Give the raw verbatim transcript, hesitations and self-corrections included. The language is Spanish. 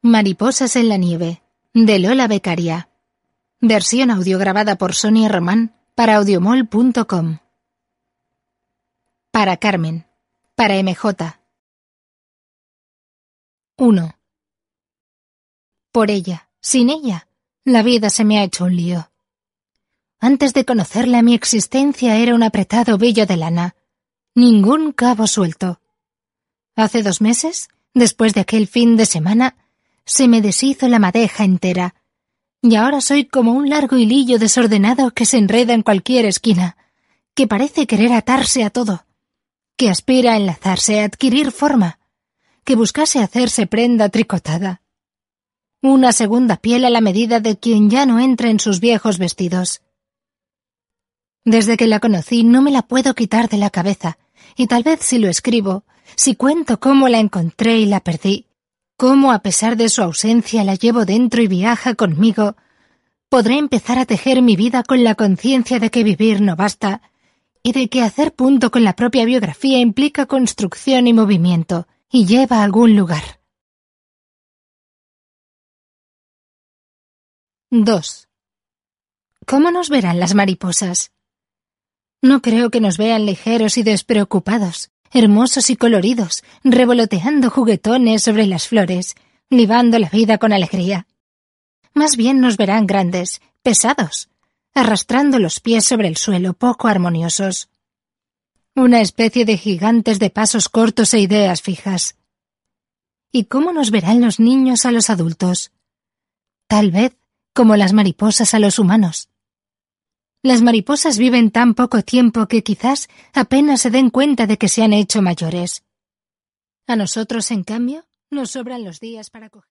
Mariposas en la nieve, de Lola Beccaria. Versión audio grabada por Sonia Román para audiomol punto com. Para Carmen. Para M J. uno. Por ella, sin ella, la vida se me ha hecho un lío. Antes de conocerla, mi existencia era un apretado vello de lana. Ningún cabo suelto. Hace dos meses, después de aquel fin de semana, se me deshizo la madeja entera, y ahora soy como un largo hilillo desordenado que se enreda en cualquier esquina, que parece querer atarse a todo, que aspira a enlazarse, a adquirir forma, que buscase hacerse prenda tricotada. Una segunda piel a la medida de quien ya no entra en sus viejos vestidos. Desde que la conocí no me la puedo quitar de la cabeza, y tal vez si lo escribo, si cuento cómo la encontré y la perdí, cómo a pesar de su ausencia la llevo dentro y viaja conmigo, podré empezar a tejer mi vida con la conciencia de que vivir no basta, y de que hacer punto con la propia biografía implica construcción y movimiento, y lleva a algún lugar. dos. ¿Cómo nos verán las mariposas? No creo que nos vean ligeros y despreocupados, hermosos y coloridos, revoloteando juguetones sobre las flores, libando la vida con alegría. Más bien nos verán grandes, pesados, arrastrando los pies sobre el suelo, poco armoniosos. Una especie de gigantes de pasos cortos e ideas fijas. ¿Y cómo nos verán los niños a los adultos? Tal vez como las mariposas a los humanos. Las mariposas viven tan poco tiempo que quizás apenas se den cuenta de que se han hecho mayores. A nosotros, en cambio, nos sobran los días para coger.